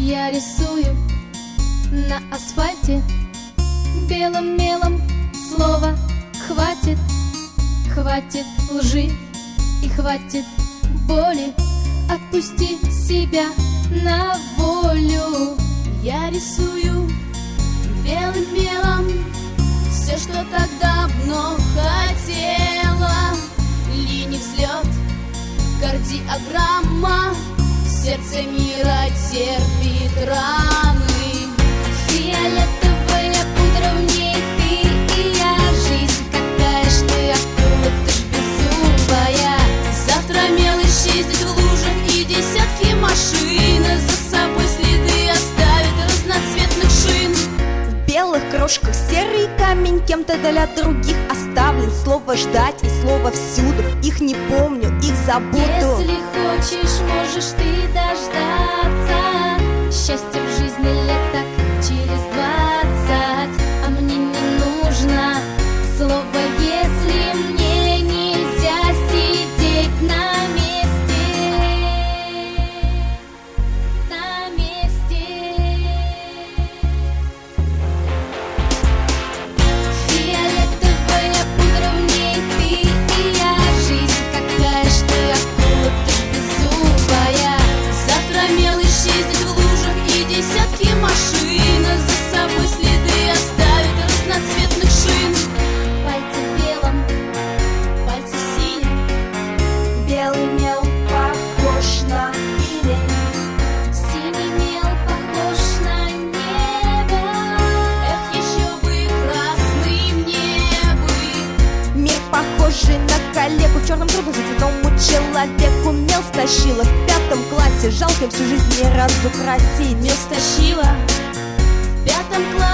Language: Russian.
Я рисую на асфальте белым мелом слово хватит. Хватит лжи и хватит боли. Отпусти себя на волю. Я рисую белым мелом все, что так давно хотела. Линий взлет, кардиограмма, сердце мира терпит раны. Фиолетовая пудра, в ней ты и я. Жизнь какая ж ты, акула, ты ж беззубая. Завтра мел исчезнет в лужах, и десятки машин за собой следы оставит разноцветных шин. В белых крошках серый камень кем-то для других оставлен. Слово ждать и слово всюду. Их не помню, их забуду. Если хочешь, можешь ты дождаться счастья в жизни лет так через 20. А мне не нужно слово, если мне нельзя сидеть на месте. На месте. Фиолетовая пудра, в ней ты и я. Жизнь какая ж ты, акула, ты ж беззубая. Завтра мел исчезнет в лужах, и десятки машин за собой следы оставит разноцветных шин. Пальцы в белом, Пальцы синим, Белый мел похож на ирень. синий мел похож на небо. эх, еще бы красный мне бы. Мир похожий на коллегу. В черном кругу заведенному человеку. Мел стащила в 5 классе. Жалко, всю жизнь ни разу красить. Мел стащила в 5 классе.